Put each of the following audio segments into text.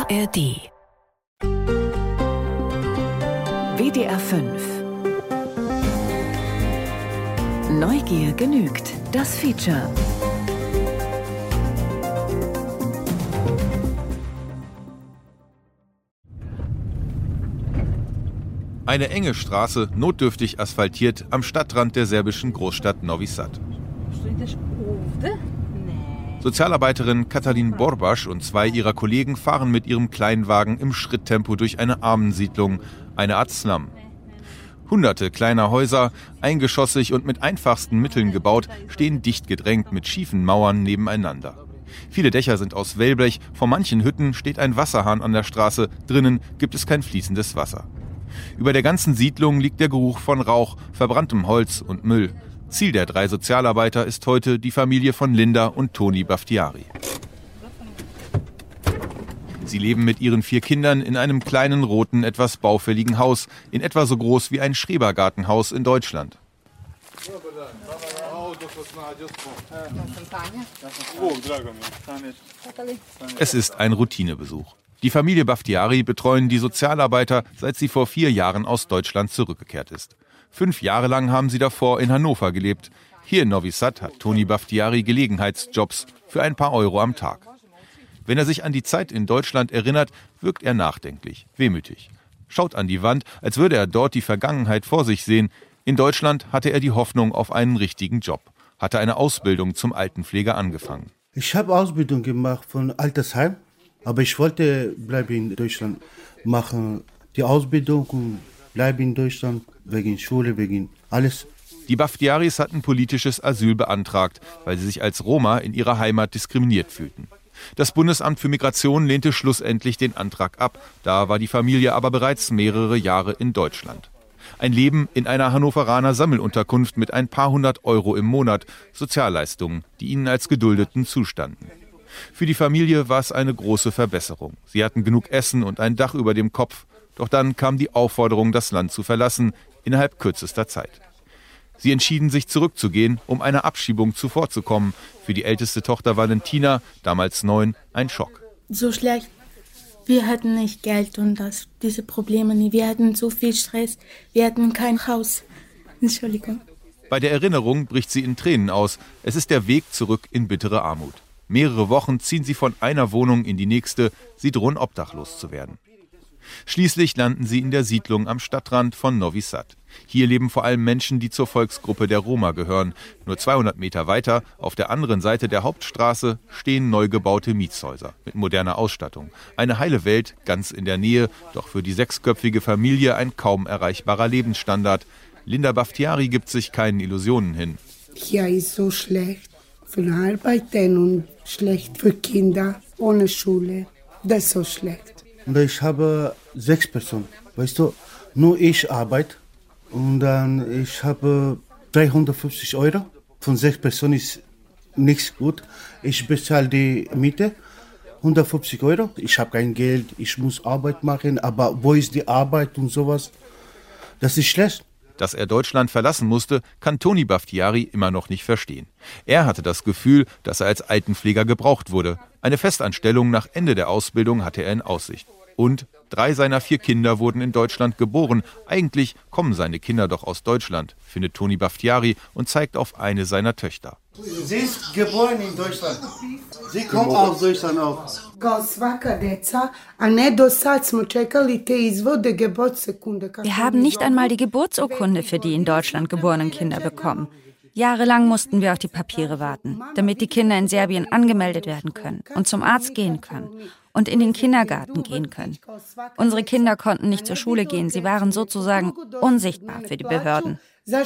ARD WDR 5 Neugier genügt. Das Feature. Eine enge Straße, notdürftig asphaltiert, am Stadtrand der serbischen Großstadt Novi Sad. Sozialarbeiterin Katalin Borbasch und zwei ihrer Kollegen fahren mit ihrem Kleinwagen im Schritttempo durch eine Armensiedlung, eine Art Slum. Hunderte kleiner Häuser, eingeschossig und mit einfachsten Mitteln gebaut, stehen dicht gedrängt mit schiefen Mauern nebeneinander. Viele Dächer sind aus Wellblech, vor manchen Hütten steht ein Wasserhahn an der Straße, drinnen gibt es kein fließendes Wasser. Über der ganzen Siedlung liegt der Geruch von Rauch, verbranntem Holz und Müll. Ziel der 3 Sozialarbeiter ist heute die Familie von Linda und Toni Baftiari. Sie leben mit ihren 4 Kindern in einem kleinen, roten, etwas baufälligen Haus, in etwa so groß wie ein Schrebergartenhaus in Deutschland. Es ist ein Routinebesuch. Die Familie Baftiari betreuen die Sozialarbeiter, seit sie vor 4 Jahren aus Deutschland zurückgekehrt ist. 5 Jahre lang haben sie davor in Hannover gelebt. Hier in Novi Sad hat Toni Baftiari Gelegenheitsjobs für ein paar Euro am Tag. Wenn er sich an die Zeit in Deutschland erinnert, wirkt er nachdenklich, wehmütig. Schaut an die Wand, als würde er dort die Vergangenheit vor sich sehen. In Deutschland hatte er die Hoffnung auf einen richtigen Job, hatte eine Ausbildung zum Altenpfleger angefangen. Ich habe Ausbildung gemacht von Altersheim, aber ich wollte bleiben in Deutschland, machen die Ausbildung und bleiben in Deutschland wegen Schule, wegen alles. Die Baftiaris hatten politisches Asyl beantragt, weil sie sich als Roma in ihrer Heimat diskriminiert fühlten. Das Bundesamt für Migration lehnte schlussendlich den Antrag ab. Da war die Familie aber bereits mehrere Jahre in Deutschland. Ein Leben in einer Hannoveraner Sammelunterkunft mit ein paar hundert Euro im Monat, Sozialleistungen, die ihnen als Geduldeten zustanden. Für die Familie war es eine große Verbesserung. Sie hatten genug Essen und ein Dach über dem Kopf. Doch dann kam die Aufforderung, das Land zu verlassen, innerhalb kürzester Zeit. Sie entschieden sich zurückzugehen, um einer Abschiebung zuvorzukommen. Für die älteste Tochter Valentina, damals 9, ein Schock. So schlecht. Wir hatten nicht Geld und diese Probleme nie. Wir hatten so viel Stress. Wir hatten kein Haus. Entschuldigung. Bei der Erinnerung bricht sie in Tränen aus. Es ist der Weg zurück in bittere Armut. Mehrere Wochen ziehen sie von einer Wohnung in die nächste. Sie drohen obdachlos zu werden. Schließlich landen sie in der Siedlung am Stadtrand von Novi Sad. Hier leben vor allem Menschen, die zur Volksgruppe der Roma gehören. Nur 200 Meter weiter, auf der anderen Seite der Hauptstraße, stehen neu gebaute Mietshäuser mit moderner Ausstattung. Eine heile Welt, ganz in der Nähe, doch für die 6-köpfige Familie ein kaum erreichbarer Lebensstandard. Linda Baftiari gibt sich keinen Illusionen hin. Hier ist so schlecht für Arbeiten und schlecht für Kinder ohne Schule. Das ist so schlecht. Und ich habe 6 Personen, weißt du, nur ich arbeite und dann ich habe 350 Euro. Von 6 Personen ist nichts gut. Ich bezahle die Miete, 150 Euro. Ich habe kein Geld, ich muss Arbeit machen, aber wo ist die Arbeit und sowas? Das ist schlecht. Dass er Deutschland verlassen musste, kann Toni Baftiari immer noch nicht verstehen. Er hatte das Gefühl, dass er als Altenpfleger gebraucht wurde. Eine Festanstellung nach Ende der Ausbildung hatte er in Aussicht. Und 3 seiner 4 Kinder wurden in Deutschland geboren. Eigentlich kommen seine Kinder doch aus Deutschland, findet Toni Baftiari und zeigt auf eine seiner Töchter. Sie ist geboren in Deutschland. Sie kommt aus Deutschland auch. Wir haben nicht einmal die Geburtsurkunde für die in Deutschland geborenen Kinder bekommen. Jahrelang mussten wir auf die Papiere warten, damit die Kinder in Serbien angemeldet werden können und zum Arzt gehen können und in den Kindergarten gehen können. Unsere Kinder konnten nicht zur Schule gehen, sie waren sozusagen unsichtbar für die Behörden.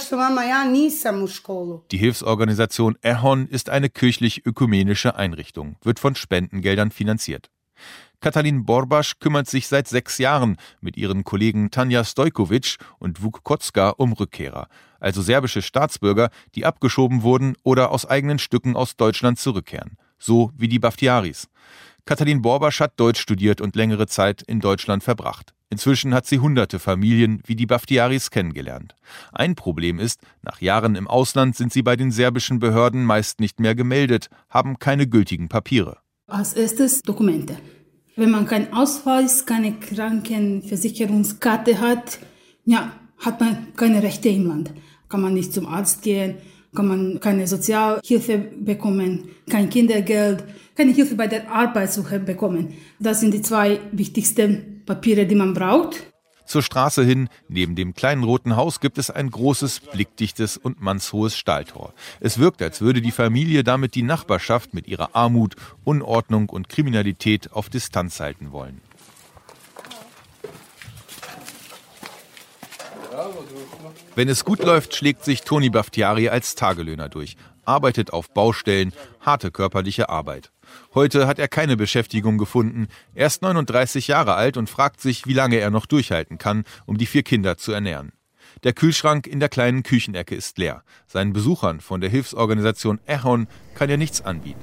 Die Hilfsorganisation Ehon ist eine kirchlich-ökumenische Einrichtung, wird von Spendengeldern finanziert. Katalin Borbasch kümmert sich seit 6 Jahren mit ihren Kollegen Tanja Stojkovic und Vuk Kocka um Rückkehrer, also serbische Staatsbürger, die abgeschoben wurden oder aus eigenen Stücken aus Deutschland zurückkehren, so wie die Baftiaris. Katalin Borbasch hat Deutsch studiert und längere Zeit in Deutschland verbracht. Inzwischen hat sie hunderte Familien wie die Baftiaris kennengelernt. Ein Problem ist, nach Jahren im Ausland sind sie bei den serbischen Behörden meist nicht mehr gemeldet, haben keine gültigen Papiere. Als erstes Dokumente. Wenn man keinen Ausweis, keine Krankenversicherungskarte hat, ja, hat man keine Rechte im Land. Kann man nicht zum Arzt gehen, kann man keine Sozialhilfe bekommen, kein Kindergeld, keine Hilfe bei der Arbeitssuche bekommen. Das sind die 2 wichtigsten Papiere, die man braucht. Zur Straße hin, neben dem kleinen roten Haus, gibt es ein großes, blickdichtes und mannshohes Stahltor. Es wirkt, als würde die Familie damit die Nachbarschaft mit ihrer Armut, Unordnung und Kriminalität auf Distanz halten wollen. Wenn es gut läuft, schlägt sich Toni Baftiari als Tagelöhner durch, arbeitet auf Baustellen, harte körperliche Arbeit. Heute hat er keine Beschäftigung gefunden. Er ist 39 Jahre alt und fragt sich, wie lange er noch durchhalten kann, um die 4 Kinder zu ernähren. Der Kühlschrank in der kleinen Küchenecke ist leer. Seinen Besuchern von der Hilfsorganisation Echon kann er nichts anbieten.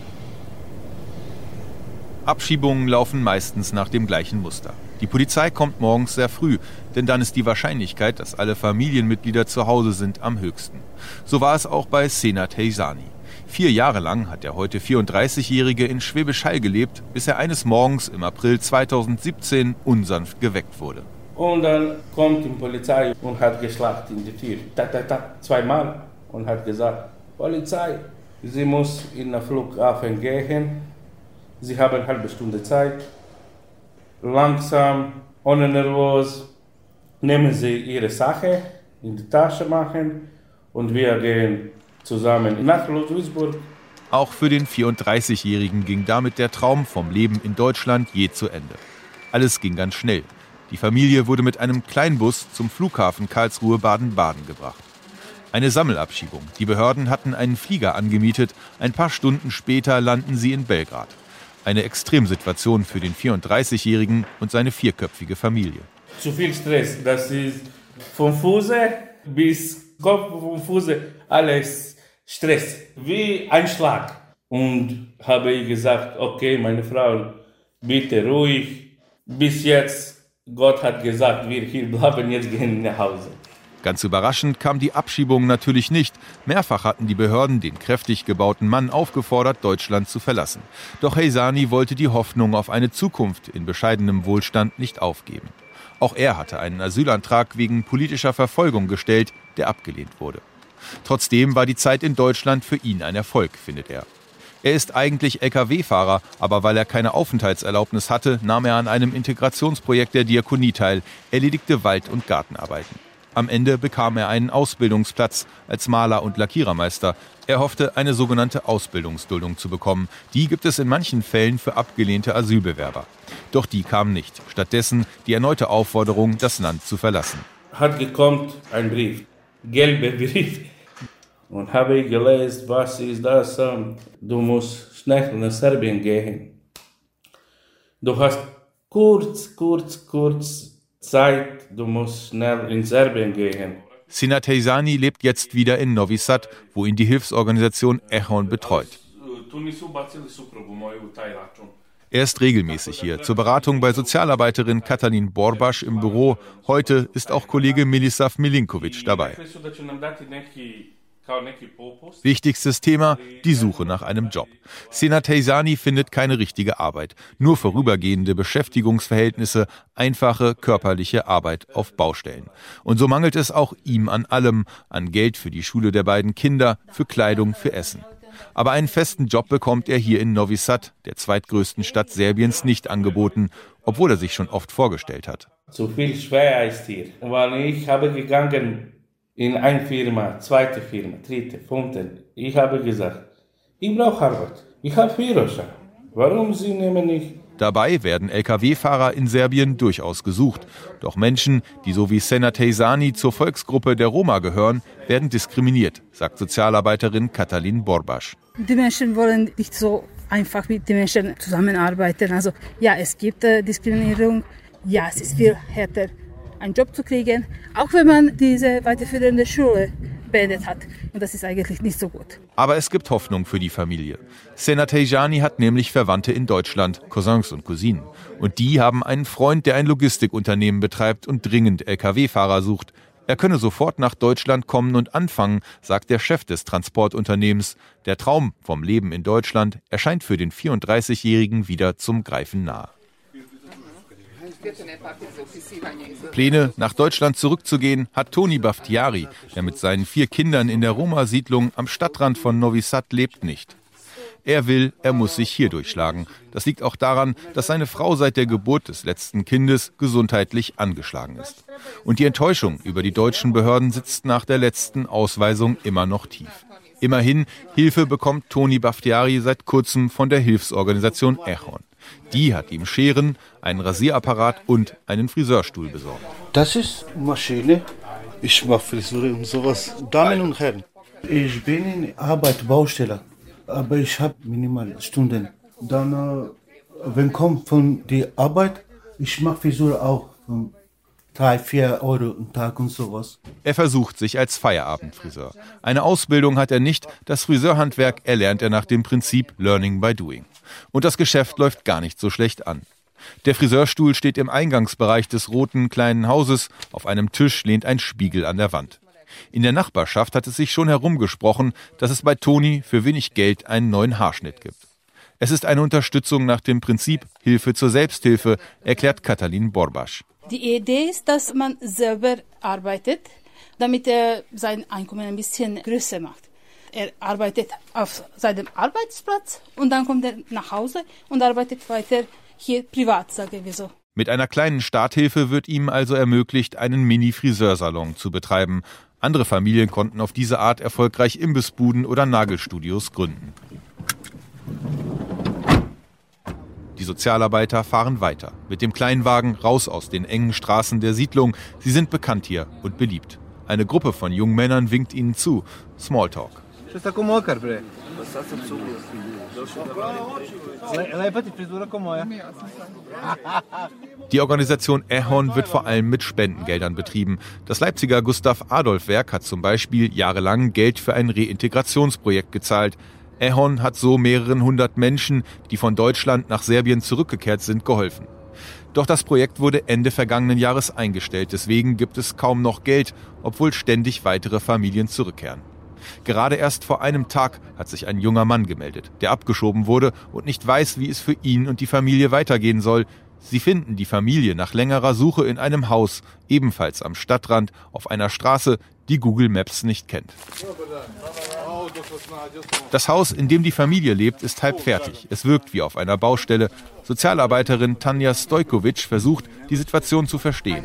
Abschiebungen laufen meistens nach dem gleichen Muster. Die Polizei kommt morgens sehr früh, denn dann ist die Wahrscheinlichkeit, dass alle Familienmitglieder zu Hause sind, am höchsten. So war es auch bei Senat Teysani. 4 Jahre lang hat der heute 34-Jährige in Schwäbisch Hall gelebt, bis er eines Morgens im April 2017 unsanft geweckt wurde. Und dann kommt die Polizei und hat geschlagen in die Tür. 2-mal und hat gesagt, Polizei, sie muss in den Flughafen gehen. Sie haben eine halbe Stunde Zeit. Langsam, ohne nervös, nehmen Sie Ihre Sache in die Tasche machen und wir gehen zusammen nach Ludwigsburg. Auch für den 34-Jährigen ging damit der Traum vom Leben in Deutschland je zu Ende. Alles ging ganz schnell. Die Familie wurde mit einem Kleinbus zum Flughafen Karlsruhe-Baden-Baden gebracht. Eine Sammelabschiebung. Die Behörden hatten einen Flieger angemietet. Ein paar Stunden später landen sie in Belgrad. Eine Extremsituation für den 34-Jährigen und seine 4-köpfige Familie. Zu viel Stress. Das ist vom Fuße bis Kopf, vom Fuße alles Stress. Wie ein Schlag. Und habe ich gesagt, okay, meine Frau, bitte ruhig. Bis jetzt, Gott hat gesagt, wir hier bleiben, jetzt gehen nach Hause. Ganz überraschend kam die Abschiebung natürlich nicht. Mehrfach hatten die Behörden den kräftig gebauten Mann aufgefordert, Deutschland zu verlassen. Doch Teysani wollte die Hoffnung auf eine Zukunft in bescheidenem Wohlstand nicht aufgeben. Auch er hatte einen Asylantrag wegen politischer Verfolgung gestellt, der abgelehnt wurde. Trotzdem war die Zeit in Deutschland für ihn ein Erfolg, findet er. Er ist eigentlich Lkw-Fahrer, aber weil er keine Aufenthaltserlaubnis hatte, nahm er an einem Integrationsprojekt der Diakonie teil, erledigte Wald- und Gartenarbeiten. Am Ende bekam er einen Ausbildungsplatz als Maler und Lackierermeister. Er hoffte, eine sogenannte Ausbildungsduldung zu bekommen. Die gibt es in manchen Fällen für abgelehnte Asylbewerber. Doch die kam nicht. Stattdessen die erneute Aufforderung, das Land zu verlassen. Hat gekommen ein Brief, gelber Brief. Und habe ich gelesen, was ist das? Du musst schnell nach Serbien gehen. Du hast kurz Zeit, du musst schnell in Serbien gehen. Senat Teysani lebt jetzt wieder in Novi Sad, wo ihn die Hilfsorganisation Echon betreut. Er ist regelmäßig hier, zur Beratung bei Sozialarbeiterin Katalin Borbasch im Büro. Heute ist auch Kollege Milisav Milinkovic dabei. Wichtigstes Thema, die Suche nach einem Job. Senat Teysani findet keine richtige Arbeit, nur vorübergehende Beschäftigungsverhältnisse, einfache körperliche Arbeit auf Baustellen. Und so mangelt es auch ihm an allem, an Geld für die Schule der beiden Kinder, für Kleidung, für Essen. Aber einen festen Job bekommt er hier in Novi Sad, der zweitgrößten Stadt Serbiens, nicht angeboten, obwohl er sich schon oft vorgestellt hat. Zu viel schwer ist hier, weil ich habe gegangen in eine Firma, zweite Firma, dritte, fünfte. Ich habe gesagt, ich brauche Arbeit. Ich habe Führerschein. Warum Sie nehmen nicht? Dabei werden Lkw-Fahrer in Serbien durchaus gesucht. Doch Menschen, die so wie Senat Teysani zur Volksgruppe der Roma gehören, werden diskriminiert, sagt Sozialarbeiterin Katalin Borbasch. Die Menschen wollen nicht so einfach mit den Menschen zusammenarbeiten. Also ja, es gibt Diskriminierung. Ja, es ist viel härter, einen Job zu kriegen, auch wenn man diese weiterführende Schule beendet hat. Und das ist eigentlich nicht so gut. Aber es gibt Hoffnung für die Familie. Senat Teysani hat nämlich Verwandte in Deutschland, Cousins und Cousinen. Und die haben einen Freund, der ein Logistikunternehmen betreibt und dringend Lkw-Fahrer sucht. Er könne sofort nach Deutschland kommen und anfangen, sagt der Chef des Transportunternehmens. Der Traum vom Leben in Deutschland erscheint für den 34-Jährigen wieder zum Greifen nahe. Pläne, nach Deutschland zurückzugehen, hat Toni Baftiari, der mit seinen 4 Kindern in der Roma-Siedlung am Stadtrand von Novi Sad lebt, nicht. Er muss sich hier durchschlagen. Das liegt auch daran, dass seine Frau seit der Geburt des letzten Kindes gesundheitlich angeschlagen ist. Und die Enttäuschung über die deutschen Behörden sitzt nach der letzten Ausweisung immer noch tief. Immerhin, Hilfe bekommt Toni Baftiari seit kurzem von der Hilfsorganisation Ehon. Die hat ihm Scheren, einen Rasierapparat und einen Friseurstuhl besorgt. Das ist Maschine. Ich mache Frisur und sowas. Damen und Herren, ich bin in Arbeit, Baustelle. Aber ich habe minimal Stunden. Dann, wenn kommt von der Arbeit, ich mache Frisur auch 3-4 Euro am Tag und sowas. Er versucht sich als Feierabendfriseur. Eine Ausbildung hat er nicht, das Friseurhandwerk erlernt er nach dem Prinzip Learning by Doing. Und das Geschäft läuft gar nicht so schlecht an. Der Friseurstuhl steht im Eingangsbereich des roten kleinen Hauses, auf einem Tisch lehnt ein Spiegel an der Wand. In der Nachbarschaft hat es sich schon herumgesprochen, dass es bei Toni für wenig Geld einen neuen Haarschnitt gibt. Es ist eine Unterstützung nach dem Prinzip Hilfe zur Selbsthilfe, erklärt Katalin Borbasch. Die Idee ist, dass man selber arbeitet, damit er sein Einkommen ein bisschen größer macht. Er arbeitet auf seinem Arbeitsplatz und dann kommt er nach Hause und arbeitet weiter hier privat, sagen wir so. Mit einer kleinen Starthilfe wird ihm also ermöglicht, einen Mini-Friseursalon zu betreiben. Andere Familien konnten auf diese Art erfolgreich Imbissbuden oder Nagelstudios gründen. Die Sozialarbeiter fahren weiter. Mit dem Kleinwagen raus aus den engen Straßen der Siedlung. Sie sind bekannt hier und beliebt. Eine Gruppe von jungen Männern winkt ihnen zu. Smalltalk. Die Organisation Ehon wird vor allem mit Spendengeldern betrieben. Das Leipziger Gustav-Adolf-Werk hat zum Beispiel jahrelang Geld für ein Reintegrationsprojekt gezahlt. Ehon hat so mehreren 100 Menschen, die von Deutschland nach Serbien zurückgekehrt sind, geholfen. Doch das Projekt wurde Ende vergangenen Jahres eingestellt. Deswegen gibt es kaum noch Geld, obwohl ständig weitere Familien zurückkehren. Gerade erst vor einem Tag hat sich ein junger Mann gemeldet, der abgeschoben wurde und nicht weiß, wie es für ihn und die Familie weitergehen soll. Sie finden die Familie nach längerer Suche in einem Haus, ebenfalls am Stadtrand, auf einer Straße, die Google Maps nicht kennt. Das Haus, in dem die Familie lebt, ist halb fertig. Es wirkt wie auf einer Baustelle. Sozialarbeiterin Tanja Stojkovic versucht, die Situation zu verstehen.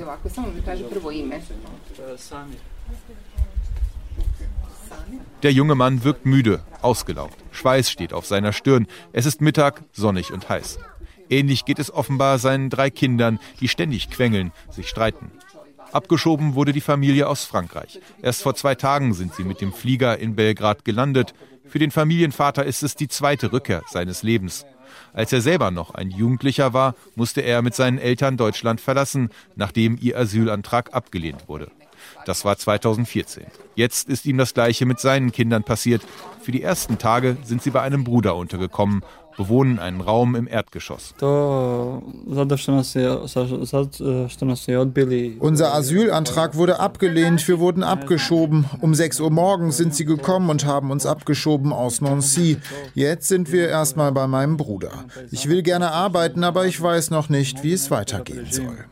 Der junge Mann wirkt müde, ausgelaugt. Schweiß steht auf seiner Stirn. Es ist Mittag, sonnig und heiß. Ähnlich geht es offenbar seinen 3 Kindern, die ständig quengeln, sich streiten. Abgeschoben wurde die Familie aus Frankreich. Erst vor 2 Tagen sind sie mit dem Flieger in Belgrad gelandet. Für den Familienvater ist es die 2. Rückkehr seines Lebens. Als er selber noch ein Jugendlicher war, musste er mit seinen Eltern Deutschland verlassen, nachdem ihr Asylantrag abgelehnt wurde. Das war 2014. Jetzt ist ihm das Gleiche mit seinen Kindern passiert. Für die ersten Tage sind sie bei einem Bruder untergekommen, bewohnen einen Raum im Erdgeschoss. Unser Asylantrag wurde abgelehnt, wir wurden abgeschoben. Um 6 Uhr morgens sind sie gekommen und haben uns abgeschoben aus Nancy. Jetzt sind wir erstmal bei meinem Bruder. Ich will gerne arbeiten, aber ich weiß noch nicht, wie es weitergehen soll.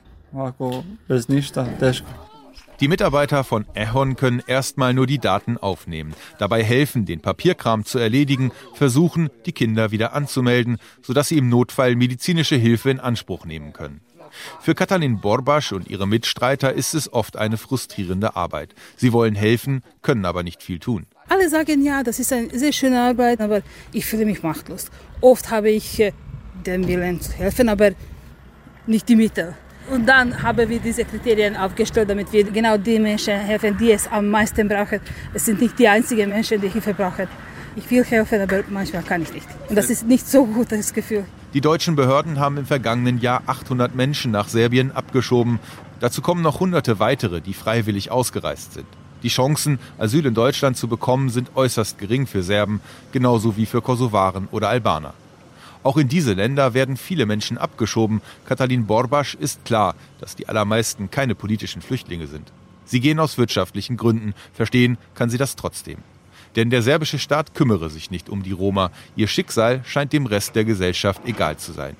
Die Mitarbeiter von Ehon können erstmal nur die Daten aufnehmen, dabei helfen, den Papierkram zu erledigen, versuchen, die Kinder wieder anzumelden, sodass sie im Notfall medizinische Hilfe in Anspruch nehmen können. Für Katalin Borbasch und ihre Mitstreiter ist es oft eine frustrierende Arbeit. Sie wollen helfen, können aber nicht viel tun. Alle sagen, ja, das ist eine sehr schöne Arbeit, aber ich fühle mich machtlos. Oft habe ich den Willen zu helfen, aber nicht die Mittel. Und dann haben wir diese Kriterien aufgestellt, damit wir genau die Menschen helfen, die es am meisten brauchen. Es sind nicht die einzigen Menschen, die Hilfe brauchen. Ich will helfen, aber manchmal kann ich nicht. Und das ist nicht so gut, das Gefühl. Die deutschen Behörden haben im vergangenen Jahr 800 Menschen nach Serbien abgeschoben. Dazu kommen noch Hunderte weitere, die freiwillig ausgereist sind. Die Chancen, Asyl in Deutschland zu bekommen, sind äußerst gering für Serben, genauso wie für Kosovaren oder Albaner. Auch in diese Länder werden viele Menschen abgeschoben. Katalin Borbasch ist klar, dass die allermeisten keine politischen Flüchtlinge sind. Sie gehen aus wirtschaftlichen Gründen. Verstehen kann sie das trotzdem. Denn der serbische Staat kümmere sich nicht um die Roma. Ihr Schicksal scheint dem Rest der Gesellschaft egal zu sein.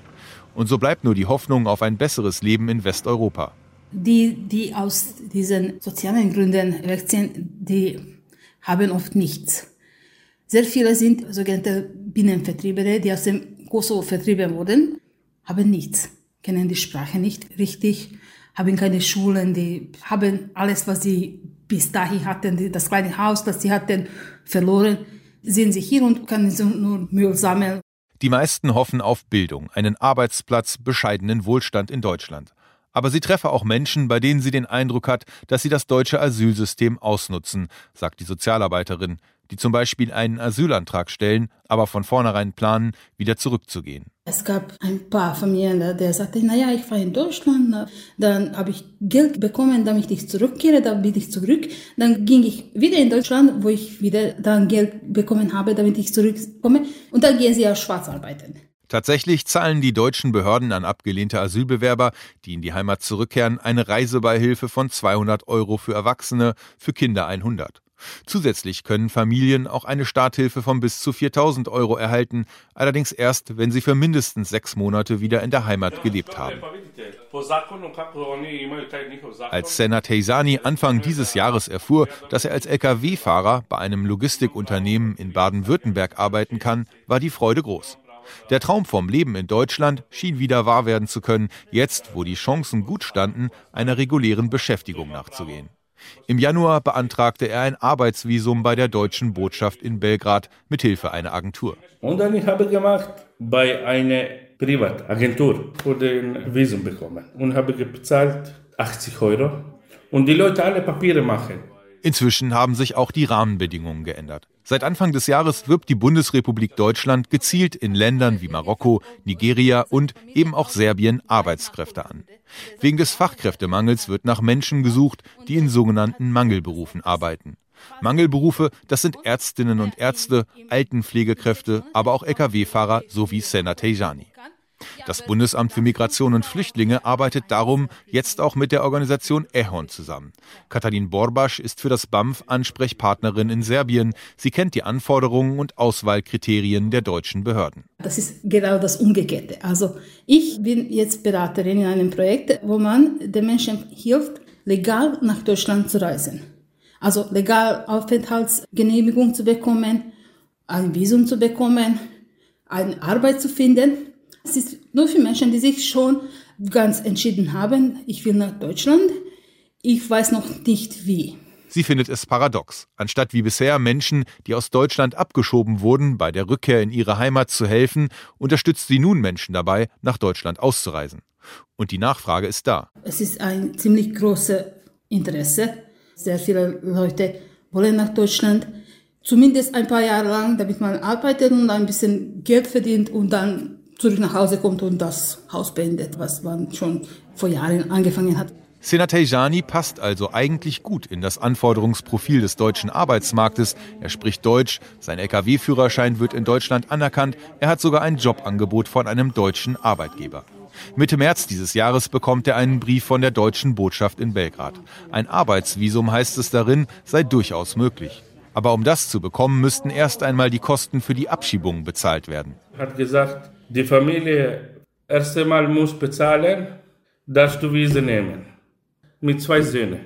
Und so bleibt nur die Hoffnung auf ein besseres Leben in Westeuropa. Die aus diesen sozialen Gründen wegziehen, die haben oft nichts. Sehr viele sind sogenannte Binnenvertriebene, die aus dem Kosovo vertrieben wurden, haben nichts, kennen die Sprache nicht richtig, haben keine Schulen, die haben alles, was sie bis dahin hatten, das kleine Haus, das sie hatten, verloren, sind sie hier und können nur Müll sammeln. Die meisten hoffen auf Bildung, einen Arbeitsplatz, bescheidenen Wohlstand in Deutschland. Aber sie treffe auch Menschen, bei denen sie den Eindruck hat, dass sie das deutsche Asylsystem ausnutzen, sagt die Sozialarbeiterin, die zum Beispiel einen Asylantrag stellen, aber von vornherein planen, wieder zurückzugehen. Es gab ein paar Familien, der sagte, ich war in Deutschland, dann habe ich Geld bekommen, damit ich zurückkehre, dann bin ich zurück. Dann ging ich wieder in Deutschland, wo ich wieder dann Geld bekommen habe, damit ich zurückkomme. Und dann gehen sie auch schwarz arbeiten. Tatsächlich zahlen die deutschen Behörden an abgelehnte Asylbewerber, die in die Heimat zurückkehren, eine Reisebeihilfe von 200 € für Erwachsene, für Kinder 100. Zusätzlich können Familien auch eine Starthilfe von bis zu 4.000 € erhalten, allerdings erst, wenn sie für mindestens 6 Monate wieder in der Heimat gelebt haben. Als Senat Teizani Anfang dieses Jahres erfuhr, dass er als Lkw-Fahrer bei einem Logistikunternehmen in Baden-Württemberg arbeiten kann, war die Freude groß. Der Traum vom Leben in Deutschland schien wieder wahr werden zu können, jetzt, wo die Chancen gut standen, einer regulären Beschäftigung nachzugehen. Im Januar beantragte er ein Arbeitsvisum bei der deutschen Botschaft in Belgrad mit Hilfe einer Agentur. Und dann habe ich gemacht bei einer Privatagentur für den Visum bekommen und habe bezahlt 80 € und die Leute alle Papiere machen. Inzwischen haben sich auch die Rahmenbedingungen geändert. Seit Anfang des Jahres wirbt die Bundesrepublik Deutschland gezielt in Ländern wie Marokko, Nigeria und eben auch Serbien Arbeitskräfte an. Wegen des Fachkräftemangels wird nach Menschen gesucht, die in sogenannten Mangelberufen arbeiten. Mangelberufe, das sind Ärztinnen und Ärzte, Altenpflegekräfte, aber auch Lkw-Fahrer sowie Senat Teizani. Das Bundesamt für Migration und Flüchtlinge arbeitet darum jetzt auch mit der Organisation EHON zusammen. Katalin Borbasch ist für das BAMF Ansprechpartnerin in Serbien. Sie kennt die Anforderungen und Auswahlkriterien der deutschen Behörden. Das ist genau das Umgekehrte. Also ich bin jetzt Beraterin in einem Projekt, wo man den Menschen hilft, legal nach Deutschland zu reisen. Also legal Aufenthaltsgenehmigung zu bekommen, ein Visum zu bekommen, eine Arbeit zu finden. Es ist nur für Menschen, die sich schon ganz entschieden haben, ich will nach Deutschland, ich weiß noch nicht wie. Sie findet es paradox. Anstatt wie bisher Menschen, die aus Deutschland abgeschoben wurden, bei der Rückkehr in ihre Heimat zu helfen, unterstützt sie nun Menschen dabei, nach Deutschland auszureisen. Und die Nachfrage ist da. Es ist ein ziemlich großes Interesse. Sehr viele Leute wollen nach Deutschland, zumindest ein paar Jahre lang, damit man arbeitet und ein bisschen Geld verdient und dann zurück nach Hause kommt und das Haus beendet, was man schon vor Jahren angefangen hat. Senat Teizani passt also eigentlich gut in das Anforderungsprofil des deutschen Arbeitsmarktes. Er spricht Deutsch, sein Lkw-Führerschein wird in Deutschland anerkannt, er hat sogar ein Jobangebot von einem deutschen Arbeitgeber. Mitte März dieses Jahres bekommt er einen Brief von der deutschen Botschaft in Belgrad. Ein Arbeitsvisum, heißt es darin, sei durchaus möglich. Aber um das zu bekommen, müssten erst einmal die Kosten für die Abschiebung bezahlt werden. Er hat gesagt, die Familie erst einmal muss bezahlen, darfst du Visa nehmen. Mit 2 Söhnen.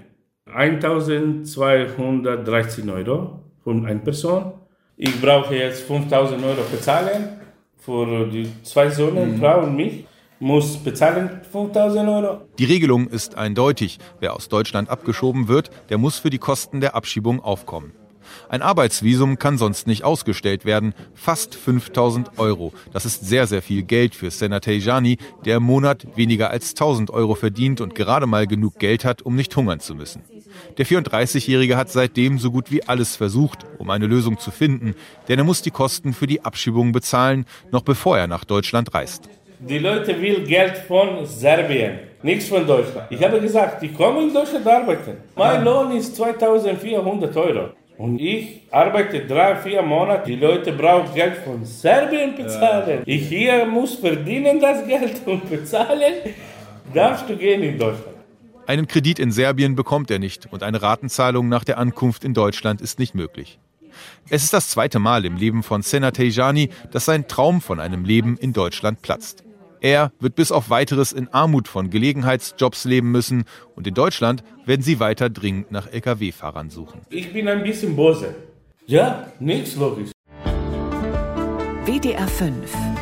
1.213 € für eine Person. Ich brauche jetzt 5.000 € bezahlen für die 2 Söhne, Frau und mich. Muss bezahlen 5.000 €. Die Regelung ist eindeutig. Wer aus Deutschland abgeschoben wird, der muss für die Kosten der Abschiebung aufkommen. Ein Arbeitsvisum kann sonst nicht ausgestellt werden. Fast 5.000 €. Das ist sehr, sehr viel Geld für Senat Teizani, der im Monat weniger als 1.000 € verdient und gerade mal genug Geld hat, um nicht hungern zu müssen. Der 34-Jährige hat seitdem so gut wie alles versucht, um eine Lösung zu finden, denn er muss die Kosten für die Abschiebung bezahlen, noch bevor er nach Deutschland reist. Die Leute will Geld von Serbien, nichts von Deutschland. Ich habe gesagt, ich komme in Deutschland arbeiten. Mein Lohn ist 2.400 €. Und ich arbeite 3-4 Monate. Die Leute brauchen Geld von Serbien bezahlen. Ich hier muss verdienen das Geld und bezahlen. Darfst du gehen in Deutschland? Einen Kredit in Serbien bekommt er nicht und eine Ratenzahlung nach der Ankunft in Deutschland ist nicht möglich. Es ist das 2. Mal im Leben von Senat Teizani, dass sein Traum von einem Leben in Deutschland platzt. Er wird bis auf Weiteres in Armut von Gelegenheitsjobs leben müssen und in Deutschland werden sie weiter dringend nach Lkw-Fahrern suchen. Ich bin ein bisschen böse. Ja, nichts logisch. WDR 5